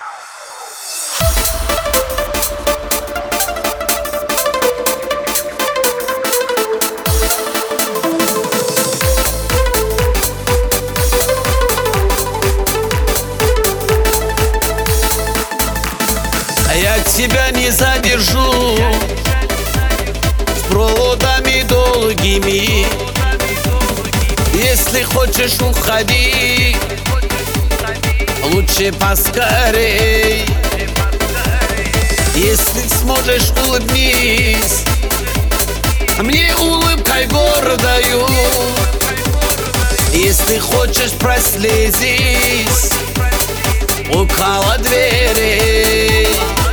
Я тебя не задержу с проводами долгими. Если хочешь, уходи, лучше поскорей. Если сможешь, улыбнись мне улыбкой гордою. Если хочешь, прослезись около дверей.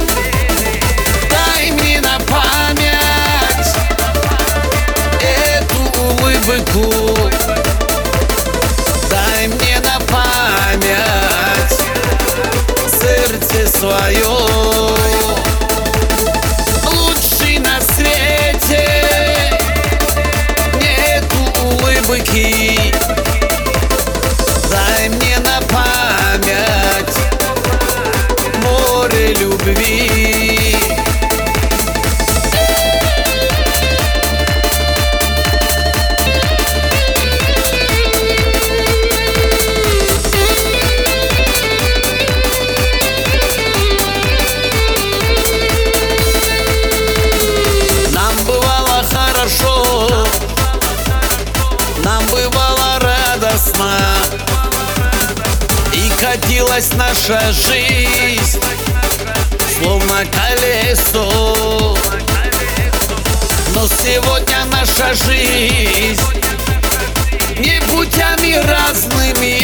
Дай мне на память эту улыбку. Дай мне на память сердце свое. Лучше на свете нету улыбки. Дай мне на память море любви. Нам бывало хорошо, нам бывало радостно, и катилась наша жизнь словно колесо. Но сегодня наша жизнь не путями разными,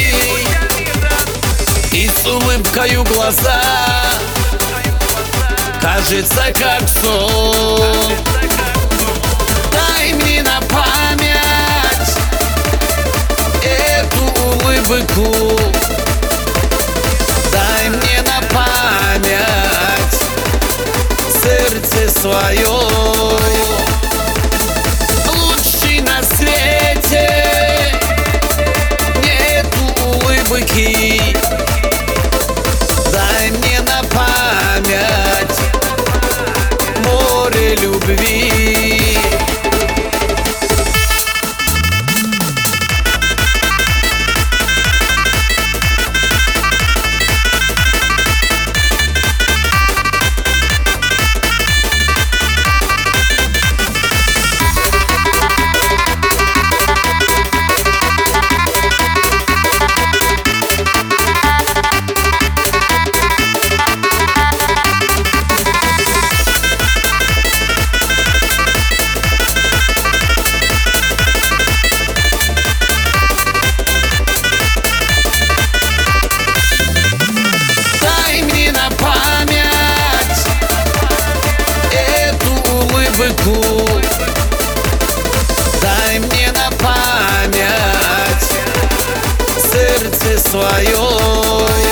и с улыбкою глаза кажется как сон. Дай мне на память эту улыбку. Дай мне на память сердце свое. Лучше на свете нету улыбки. Дай мне на память море любви. Дай мне на память сердце свое.